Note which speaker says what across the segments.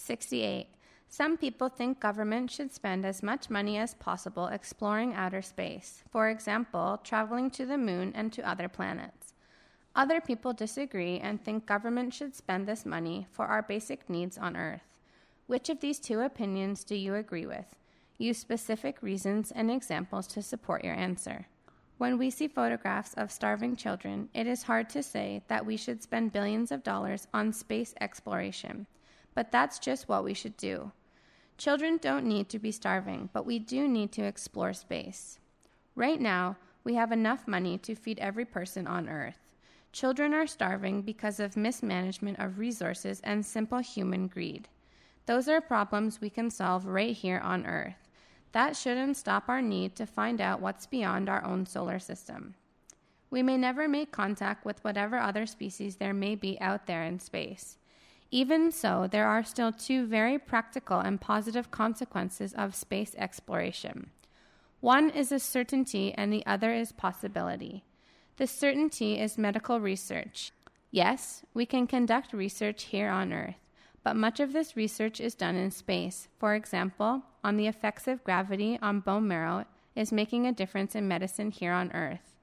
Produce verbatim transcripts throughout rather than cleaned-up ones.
Speaker 1: sixty-eight. Some people think government should spend as much money as possible exploring outer space, for example, traveling to the moon and to other planets. Other people disagree and think government should spend this money for our basic needs on Earth. Which of these two opinions do you agree with? Use specific reasons and examples to support your answer. When we see photographs of starving children, it is hard to say that we should spend billions of dollars on space exploration, but that's just what we should do. Children don't need to be starving, but we do need to explore space. Right now, we have enough money to feed every person on Earth. Children are starving because of mismanagement of resources and simple human greed. Those are problems we can solve right here on Earth. That shouldn't stop our need to find out what's beyond our own solar system. We may never make contact with whatever other species there may be out there in space. Even so, there are still two very practical and positive consequences of space exploration. One is a certainty and the other is possibility. The certainty is medical research. Yes, we can conduct research here on Earth, but much of this research is done in space. For example, on the effects of gravity on bone marrow is making a difference in medicine here on Earth.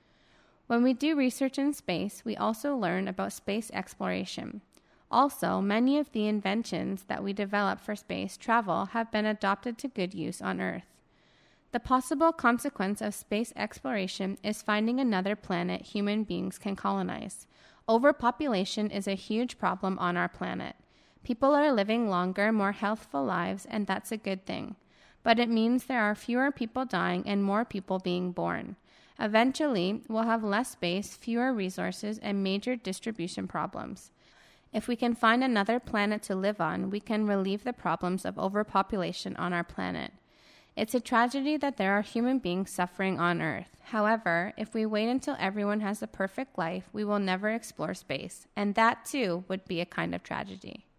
Speaker 1: When we do research in space, we also learn about space exploration. Also, many of the inventions that we develop for space travel have been adopted to good use on Earth. The possible consequence of space exploration is finding another planet human beings can colonize. Overpopulation is a huge problem on our planet. People are living longer, more healthful lives, and that's a good thing. But it means there are fewer people dying and more people being born. Eventually, we'll have less space, fewer resources, and major distribution problems. If we can find another planet to live on, we can relieve the problems of overpopulation on our planet. It's a tragedy that there are human beings suffering on Earth. However, if we wait until everyone has a perfect life, we will never explore space, and that too would be a kind of tragedy.